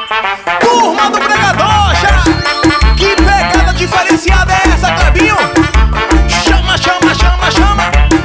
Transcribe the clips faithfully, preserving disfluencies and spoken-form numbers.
Turma do Bregadocha, que pegada diferenciada é essa, Clebinho? Chama, chama, chama, chama.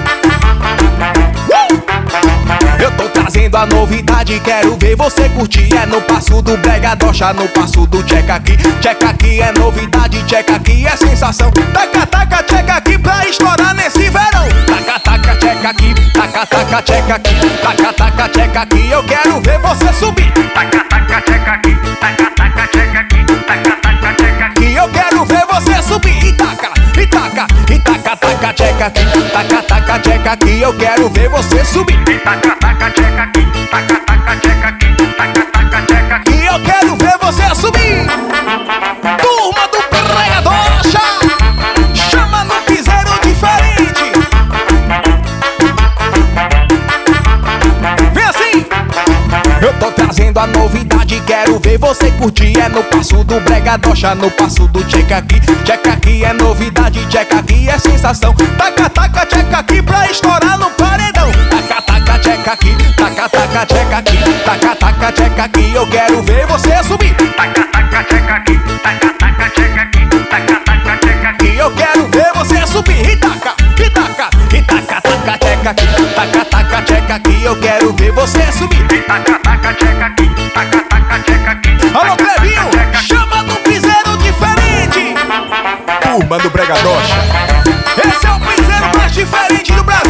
uh! Eu tô trazendo a novidade, quero ver você curtir. É no passo do Bregadocha, no passo do Tcheca aqui. Tcheca aqui é novidade, Tcheca aqui é sensação. Taca, taca, Tcheca aqui pra estourar nesse verão. Taca, taca, Tcheca aqui, taca, taca, Tcheca aqui. Taca, taca, Tcheca aqui, eu quero ver você subir. Taca, taca, Tcheca aqui, taca, taca, Tcheca aqui. Taca, taca, Tcheca aqui, eu quero ver você subir. E taca, e taca, e taca, taca, Tcheca aqui. Taca, taca, Tcheca aqui, eu quero ver você subir. E taca, taca, Tcheca aqui. Taca, taca, Tcheca aqui. Taca, taca, Tcheca aqui, eu quero ver você subir. Turma do Bregadocha, chama no piseiro diferente. Vem assim. Eu tô trazendo a novidade, quero ver você curtir. É no passo do Bregadocha, no passo do Tcheca aqui. Tcheca aqui é novidade, Tcheca aqui é sensação. Taca, taca, Tcheca aqui pra estourar no paredão. Taca, taca, Tcheca aqui. Taca, taca, Tcheca aqui. Taca, taca, Tcheca aqui, eu quero ver você subir. Taca, taca, Tcheca aqui. Taca, taca, Tcheca aqui. Taca, taca, Tcheca aqui, eu quero ver você subir. E taca, e taca, e taca, taca, Tcheca aqui. Taca, taca, Tcheca aqui, eu quero ver você subir. E taca, taca, Tcheca aqui. Taca, taca, Tcheca aqui. Alô, Clebinho, chama no piseiro diferente. Turma do Bregadocha, esse é o piseiro mais diferente do Brasil.